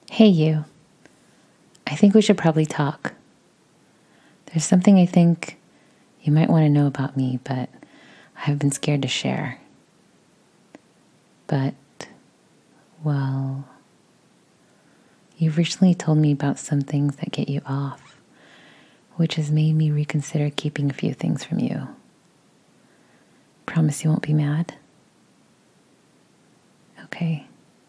Hey, you. I think we should probably talk. There's something I think you might want to know about me, but I've been scared to share. But, well, you've recently told me about some things that get you off, which has made me reconsider keeping a few things from you. Promise you won't be mad? Okay.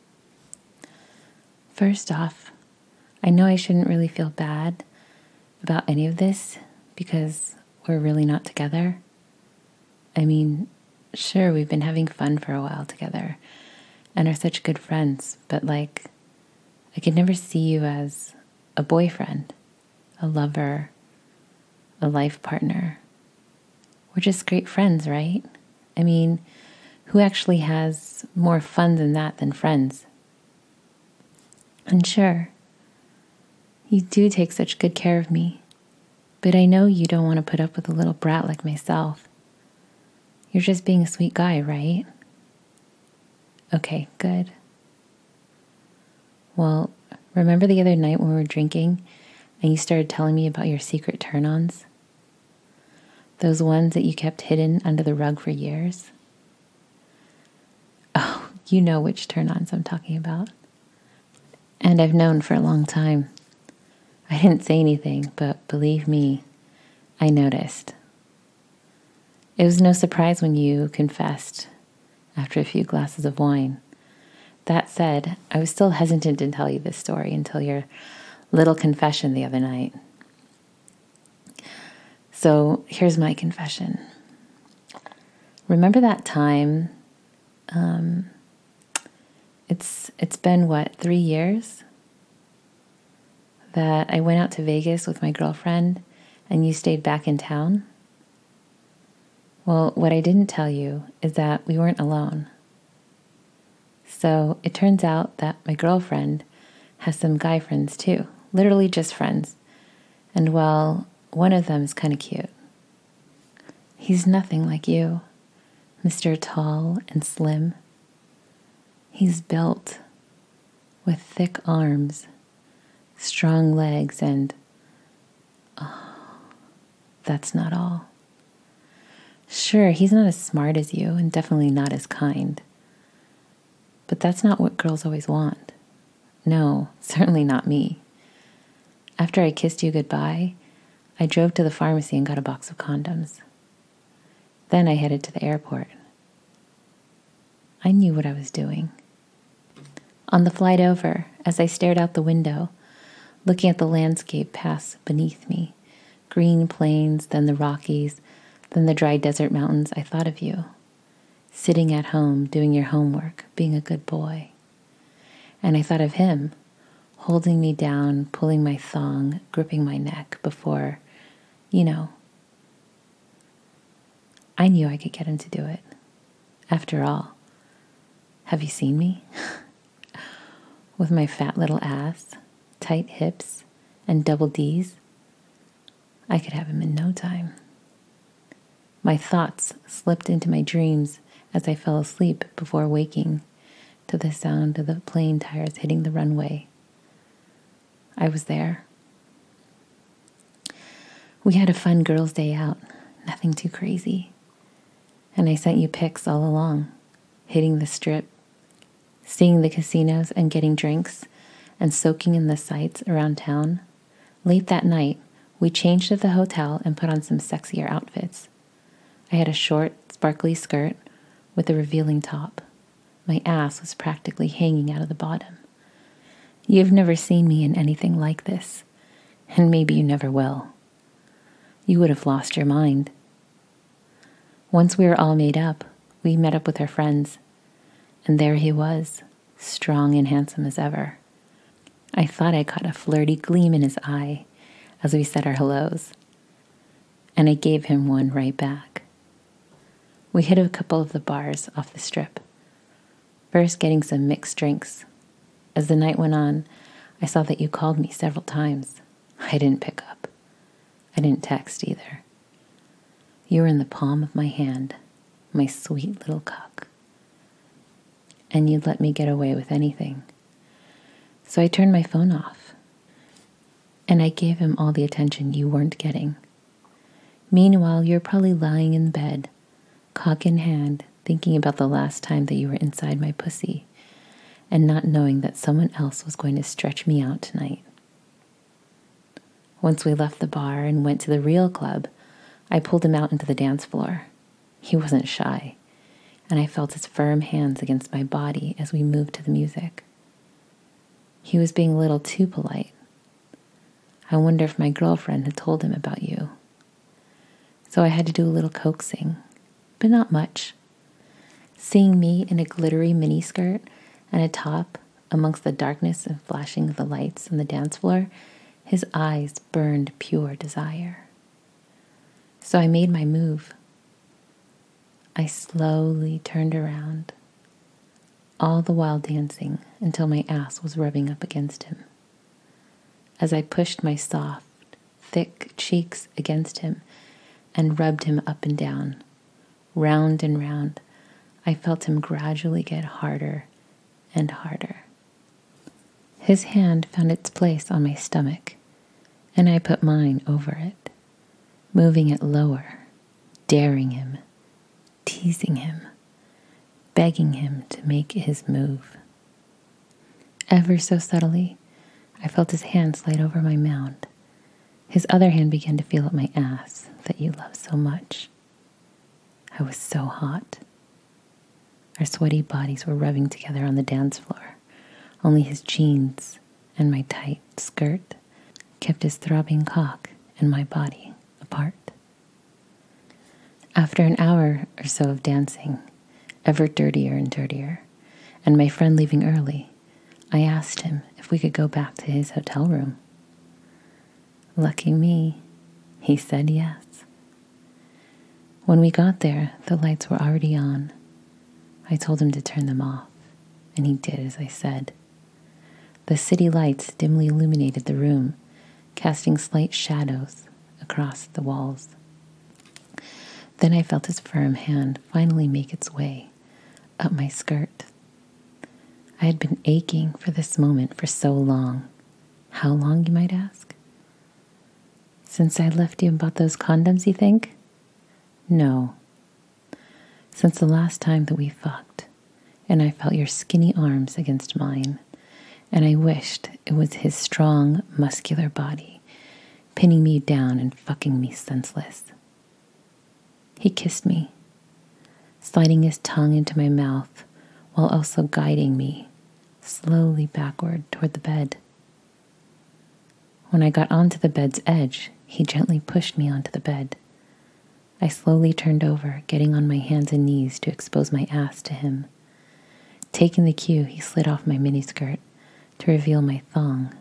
First off, I know I shouldn't really feel bad about any of this because we're really not together. I mean, sure, we've been having fun for a while together and are such good friends, but I could never see you as a boyfriend, a lover, a life partner. We're just great friends, right? I mean, who actually has more fun than that than friends? And sure, you do take such good care of me, but I know you don't want to put up with a little brat like myself. You're just being a sweet guy, right? Okay, good. Well, remember the other night when we were drinking and you started telling me about your secret turn-ons? Those ones that you kept hidden under the rug for years? Oh, you know which turn-ons I'm talking about. And I've known for a long time. I didn't say anything, but believe me, I noticed. It was no surprise when you confessed after a few glasses of wine. That said, I was still hesitant to tell you this story until your little confession the other night. So here's my confession. Remember that time? It's been 3 years that I went out to Vegas with my girlfriend and you stayed back in town? Well, what I didn't tell you is that we weren't alone. So it turns out that my girlfriend has some guy friends too, literally just friends. And well, one of them is kind of cute. He's nothing like you, Mr. Tall and Slim. He's built with thick arms, strong legs, and that's not all. Sure, he's not as smart as you and definitely not as kind. But that's not what girls always want. No, certainly not me. After I kissed you goodbye, I drove to the pharmacy and got a box of condoms. Then I headed to the airport. I knew what I was doing. On the flight over, as I stared out the window, looking at the landscape pass beneath me, green plains, then the Rockies, then the dry desert mountains, I thought of you, sitting at home, doing your homework, being a good boy. And I thought of him, holding me down, pulling my thong, gripping my neck before, I knew I could get him to do it. After all, have you seen me? With my fat little ass, tight hips, and double Ds, I could have him in no time. My thoughts slipped into my dreams as I fell asleep before waking to the sound of the plane tires hitting the runway. I was there. We had a fun girls' day out, nothing too crazy. And I sent you pics all along, hitting the strip, seeing the casinos and getting drinks, and soaking in the sights around town. Late that night, we changed at the hotel and put on some sexier outfits. I had a short, sparkly skirt with a revealing top. My ass was practically hanging out of the bottom. You've never seen me in anything like this, and maybe you never will. You would have lost your mind. Once we were all made up, we met up with our friends, and there he was, strong and handsome as ever. I thought I caught a flirty gleam in his eye as we said our hellos, and I gave him one right back. We hit a couple of the bars off the strip, first getting some mixed drinks. As the night went on, I saw that you called me several times. I didn't pick up. I didn't text either. You were in the palm of my hand, my sweet little cock. And you'd let me get away with anything. So I turned my phone off, and I gave him all the attention you weren't getting. Meanwhile, you're probably lying in bed, cock in hand, thinking about the last time that you were inside my pussy, and not knowing that someone else was going to stretch me out tonight. Once we left the bar and went to the real club, I pulled him out into the dance floor. He wasn't shy, and I felt his firm hands against my body as we moved to the music. He was being a little too polite. I wonder if my girlfriend had told him about you. So I had to do a little coaxing, but not much. Seeing me in a glittery miniskirt and a top amongst the darkness and flashing of the lights on the dance floor, his eyes burned pure desire. So I made my move. I slowly turned around, all the while dancing until my ass was rubbing up against him. As I pushed my soft, thick cheeks against him and rubbed him up and down, round and round, I felt him gradually get harder and harder. His hand found its place on my stomach, and I put mine over it, moving it lower, daring him, teasing him, begging him to make his move. Ever so subtly, I felt his hand slide over my mound. His other hand began to feel up my ass that you love so much. I was so hot. Our sweaty bodies were rubbing together on the dance floor. Only his jeans and my tight skirt kept his throbbing cock and my body apart. After an hour or so of dancing, ever dirtier and dirtier, and my friend leaving early, I asked him if we could go back to his hotel room. Lucky me, he said yes. When we got there, the lights were already on. I told him to turn them off, and he did as I said. The city lights dimly illuminated the room, casting slight shadows across the walls. Then I felt his firm hand finally make its way up my skirt. I had been aching for this moment for so long. How long, you might ask? Since I left you and bought those condoms, you think? No. Since the last time that we fucked, and I felt your skinny arms against mine, and I wished it was his strong, muscular body pinning me down and fucking me senseless. He kissed me, sliding his tongue into my mouth while also guiding me slowly backward toward the bed. When I got onto the bed's edge, he gently pushed me onto the bed. I slowly turned over, getting on my hands and knees to expose my ass to him. Taking the cue, he slid off my miniskirt to reveal my thong.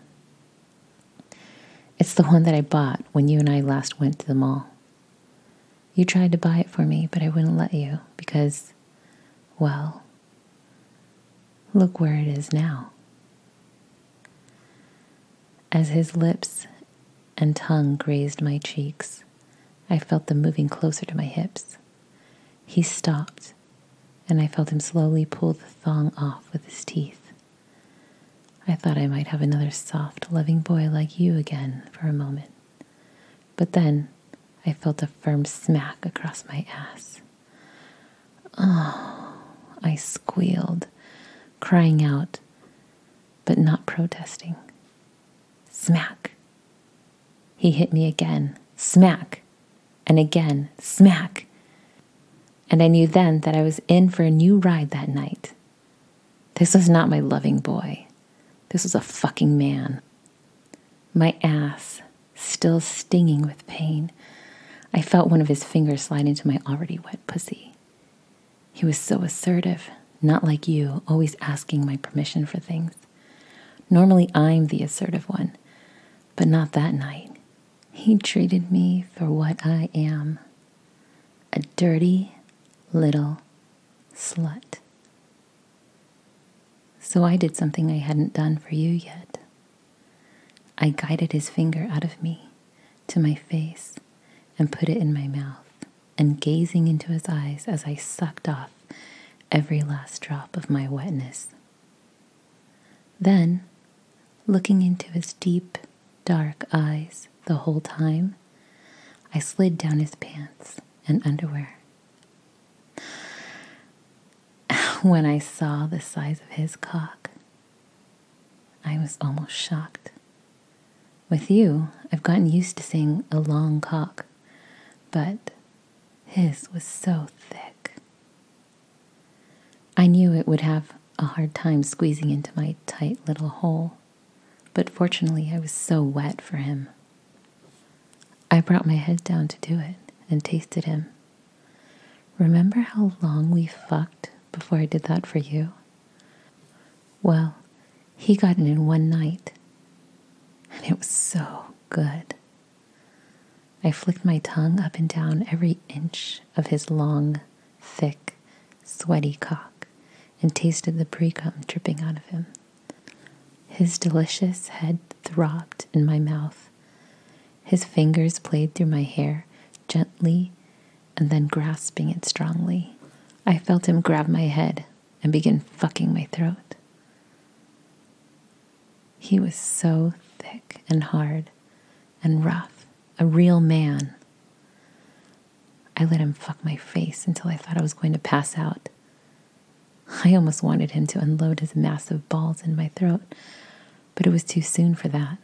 It's the one that I bought when you and I last went to the mall. You tried to buy it for me, but I wouldn't let you because, well, look where it is now. As his lips and tongue grazed my cheeks, I felt them moving closer to my hips. He stopped, and I felt him slowly pull the thong off with his teeth. I thought I might have another soft, loving boy like you again for a moment. But then I felt a firm smack across my ass. Oh, I squealed, crying out, but not protesting. Smack. He hit me again. Smack. And again. Smack. And I knew then that I was in for a new ride that night. This was not my loving boy. This was a fucking man. My ass, still stinging with pain, I felt one of his fingers slide into my already wet pussy. He was so assertive, not like you, always asking my permission for things. Normally I'm the assertive one, but not that night. He treated me for what I am, a dirty little slut. So I did something I hadn't done for you yet. I guided his finger out of me to my face and put it in my mouth, and gazing into his eyes as I sucked off every last drop of my wetness. Then looking into his deep, dark eyes the whole time, I slid down his pants and underwear. When I saw the size of his cock, I was almost shocked. With you, I've gotten used to seeing a long cock, but his was so thick. I knew it would have a hard time squeezing into my tight little hole, but fortunately I was so wet for him. I brought my head down to do it and tasted him. Remember how long we fucked before I did that for you? Well, he got it in one night, and it was so good. I flicked my tongue up and down every inch of his long, thick, sweaty cock and tasted the pre-cum dripping out of him. His delicious head throbbed in my mouth. His fingers played through my hair gently and then grasping it strongly. I felt him grab my head and begin fucking my throat. He was so thick and hard and rough, a real man. I let him fuck my face until I thought I was going to pass out. I almost wanted him to unload his massive balls in my throat, but it was too soon for that.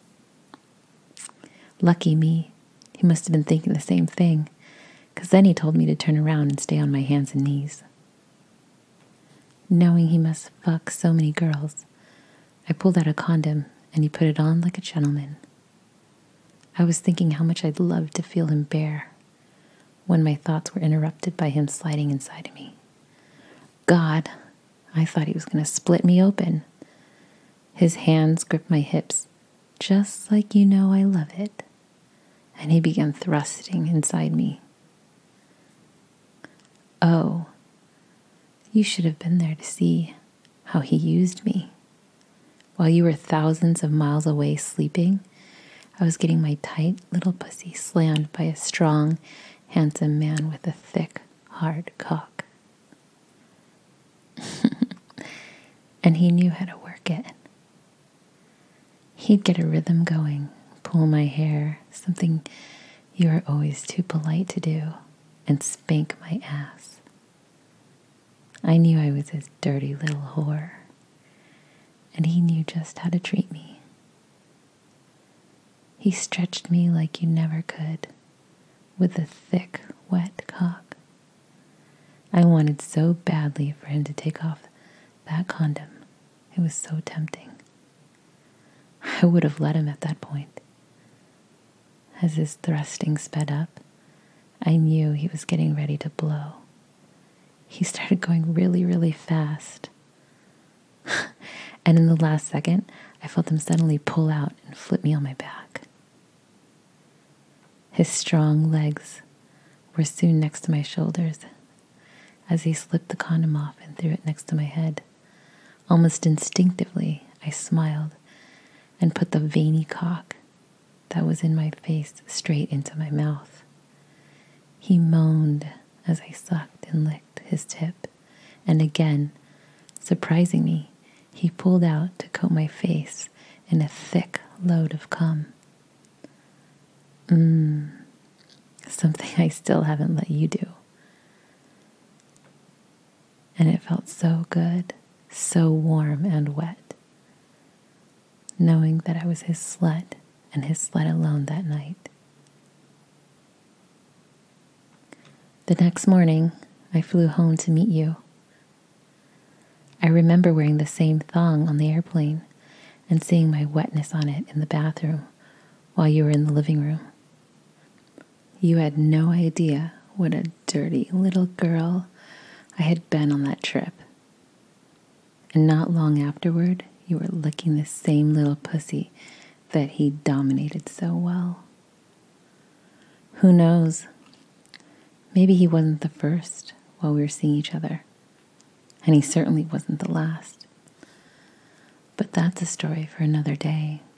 Lucky me, he must have been thinking the same thing, because then he told me to turn around and stay on my hands and knees. Knowing he must fuck so many girls, I pulled out a condom and he put it on like a gentleman. I was thinking how much I'd love to feel him bare when my thoughts were interrupted by him sliding inside of me. God, I thought he was going to split me open. His hands gripped my hips, just like you know I love it, and he began thrusting inside me. Oh, you should have been there to see how he used me. While you were thousands of miles away sleeping, I was getting my tight little pussy slammed by a strong, handsome man with a thick, hard cock. And he knew how to work it. He'd get a rhythm going, pull my hair, something you are always too polite to do, and spank my ass. I knew I was his dirty little whore, and he knew just how to treat me. He stretched me like you never could, with a thick, wet cock. I wanted so badly for him to take off that condom. It was so tempting. I would have let him at that point. As his thrusting sped up, I knew he was getting ready to blow. He started going really, really fast. And in the last second, I felt him suddenly pull out and flip me on my back. His strong legs were soon next to my shoulders as he slipped the condom off and threw it next to my head. Almost instinctively, I smiled and put the veiny cock that was in my face straight into my mouth. He moaned as I sucked and licked his tip, and again, surprising me, he pulled out to coat my face in a thick load of cum. Something I still haven't let you do. And it felt so good, so warm and wet, knowing that I was his slut and his slut alone that night. The next morning, I flew home to meet you. I remember wearing the same thong on the airplane and seeing my wetness on it in the bathroom while you were in the living room. You had no idea what a dirty little girl I had been on that trip. And not long afterward, you were licking the same little pussy that he dominated so well. Who knows? Maybe he wasn't the first while we were seeing each other. And he certainly wasn't the last. But that's a story for another day.